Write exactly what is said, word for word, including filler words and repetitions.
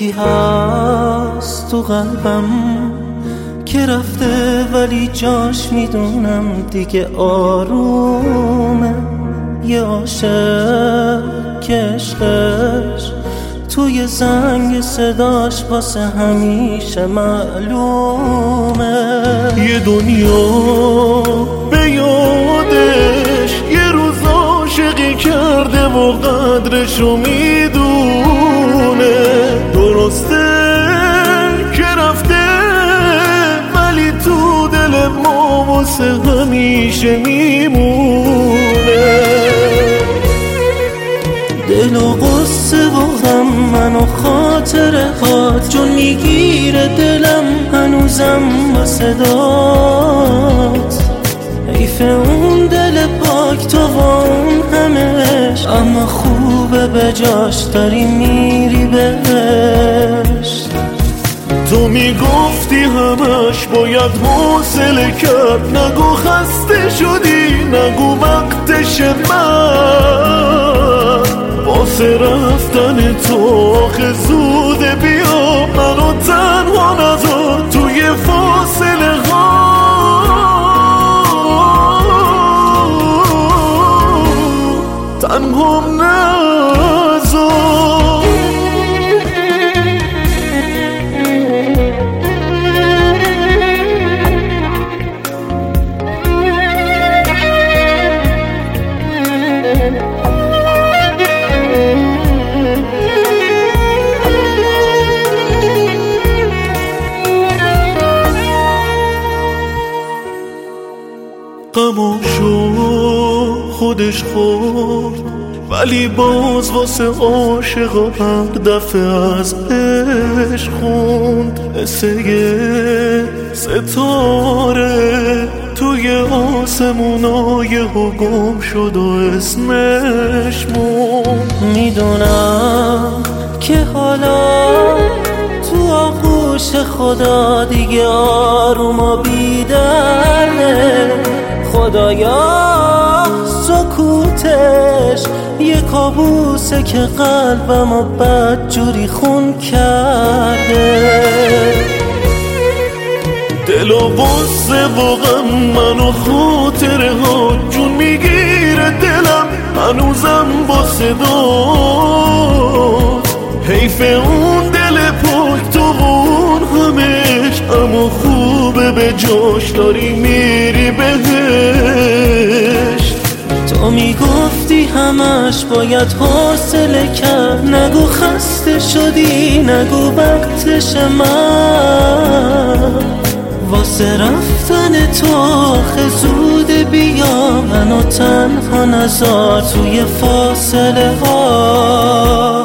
یکی هست تو قلبم که رفته ولی جاش میدونم دیگه آرومه. یه عاشق که عشقش توی زنگ صداش واسه همیشه معلومه. یه دنیا به یادش یه روز عاشقی کرده و قدرشو میدونه. درسته که رفته ولی تو دل ما واسه همیشه میمونه. دل و قصه و غم منو خاطره هات جون میگیره دلم هنوزم با صدات. حیف اون دل پاک تو و اون همش، اما خوبه به جاش داری میری بهش. تو میگفتی همش باید حوصله کرد، نگو خسته شدی نگو وقتش من. واسه رفتن تو آخه زوده بیا، منو تنها نذار توی فاصله ها. تنهام نذار. غماشو خودش خورد ولی باز واسه عاشقا هر دفعه از عشق خوند. مثل یه ستاره توی آسمونای ها گم شد و اسمش موند. میدونم که حالا تو آغوش خدا دیگه آروم و بیدرده. خدایا سکوتش یه کابوسه که قلبمو بدجوری خون کرده. دل و غصه و غم منو خاطره ها جون میگیره دلم هنوزم با صدات. حیف اون دل پاک تو و اون همش، اما خوبه به جاش داری میری بهش. تو میگفتی همش باید حوصله کرد، نگو خسته شدی نگو وقتش من. واسه رفتن تو آخه زوده بیا، منو تنها نذار توی فاصله ها.